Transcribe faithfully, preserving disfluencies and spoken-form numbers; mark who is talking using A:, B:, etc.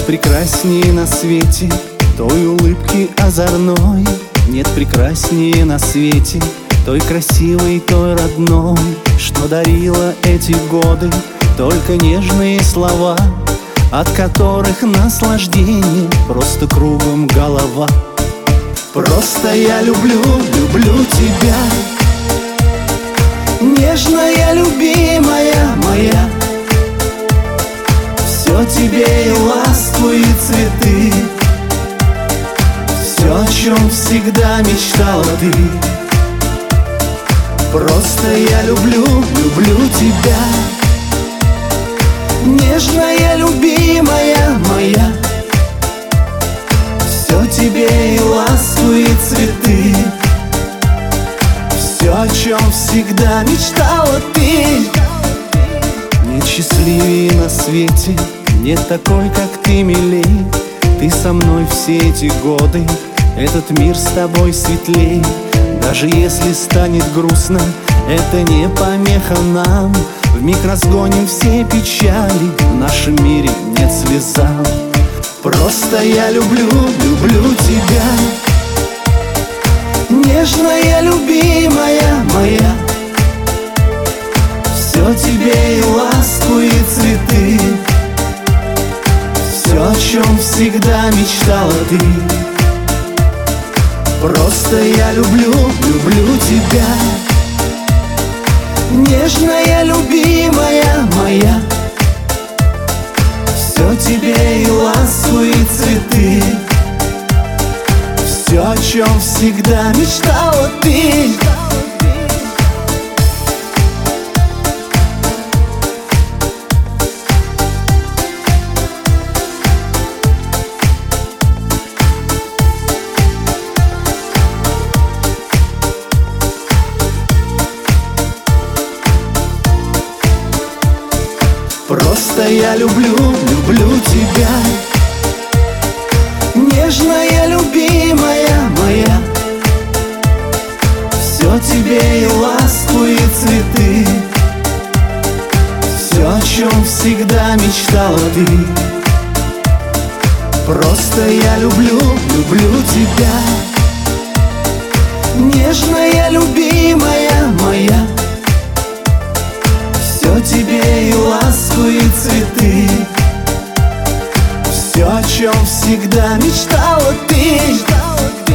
A: прекраснее на свете той улыбки озорной. Нет прекраснее на свете той красивой, той родной, что дарила эти годы только нежные слова, от которых наслаждение просто кругом голова. Просто я люблю, люблю тебя, нежная, любимая моя. Все тебе и ласку, и цветы, все, о чем всегда мечтала ты. Просто я люблю, люблю тебя, нежная, любимая моя. Все тебе и ласку, и цветы, все, о чем всегда мечтала ты. Нет счастливее на свете, нет такой, как ты, милей. Ты со мной все эти годы, этот мир с тобой светлей. Даже если станет грустно, это не помеха нам. Вмиг разгоним все печали, в нашем мире нет слезам. Просто я люблю, люблю тебя, нежная, любимая моя. Все тебе и ласку, и цветы, все, о чем всегда мечтала ты. Просто я люблю, люблю тебя, нежная, любимая моя. Все тебе и ласку, и цветы, все, о чем всегда мечтала ты. Просто я люблю, люблю тебя, нежная, любимая моя. Все тебе и ласку, и цветы, все, о чем всегда мечтала ты. Просто я люблю, люблю тебя, нежная, любимая моя. Все тебе и ласку, и цветы, все, о чем всегда мечтала ты.